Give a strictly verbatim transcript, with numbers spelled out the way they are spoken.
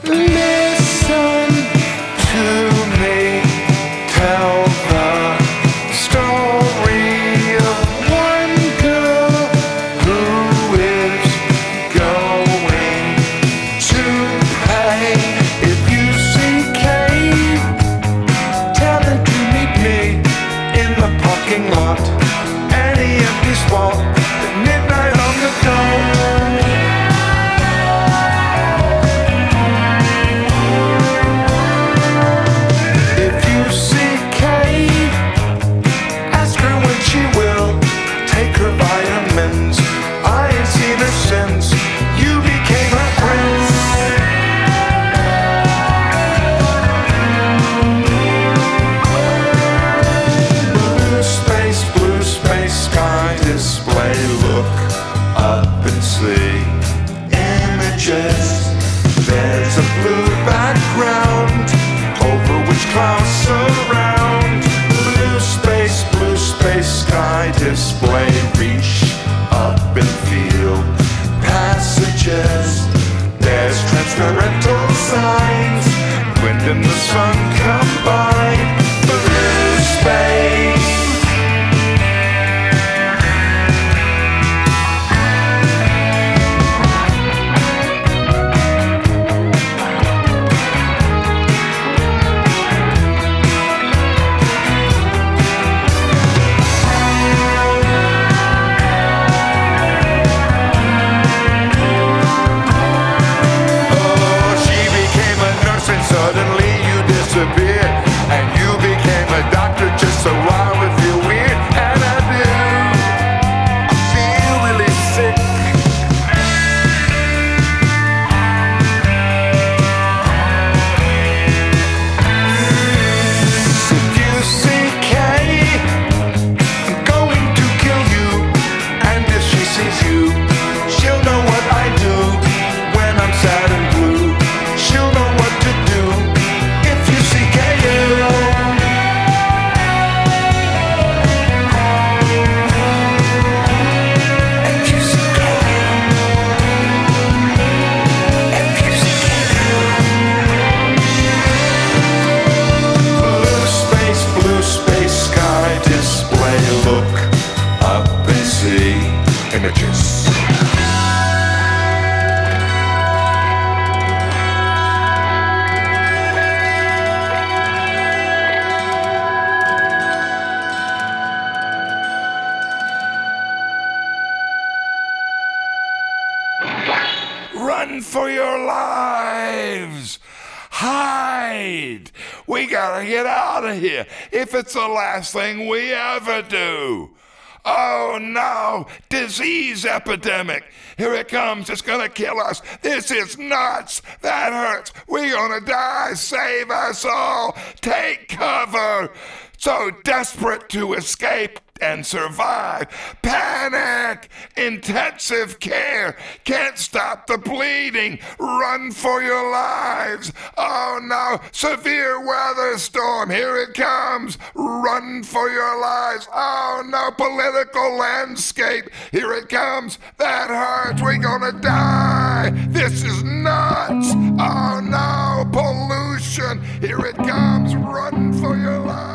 Listen to me tell the story of one girl who is going to pay. If you see Kate, tell her to meet me in the parking lot. Any empty spot at midnight on the dome. If you see Kate, ask her when she will take her vitamins. I ain't seen her since you became her prince. Blue space, blue space, sky display. Look up and see images. There's a blue background over which clouds surround. Blue space, blue space, sky display. Reach up and feel passages. There's transparental signs. Wind and the sun combine. Blue space. Suddenly you disappeared, and you became a doctor just so I would feel weird. And I do, I feel really sick. If you see Kay, I'm going to kill you. And if she sees you, she'll know what I do when I'm sad and blue. She'll know what to do. Images. Run for your lives! Hide! We gotta get out of here if it's the last thing we ever do. Oh no, disease epidemic. Here it comes, it's gonna kill us. This is nuts, that hurts. We're gonna die, save us all. Take cover. So desperate to escape and survive. Panic! Intensive care! Can't stop the bleeding! Run for your lives! Oh no! Severe weather storm! Here it comes! Run for your lives! Oh no! Political landscape! Here it comes! That hurts! We're gonna die! This is nuts! Oh no! Pollution! Here it comes! Run for your lives!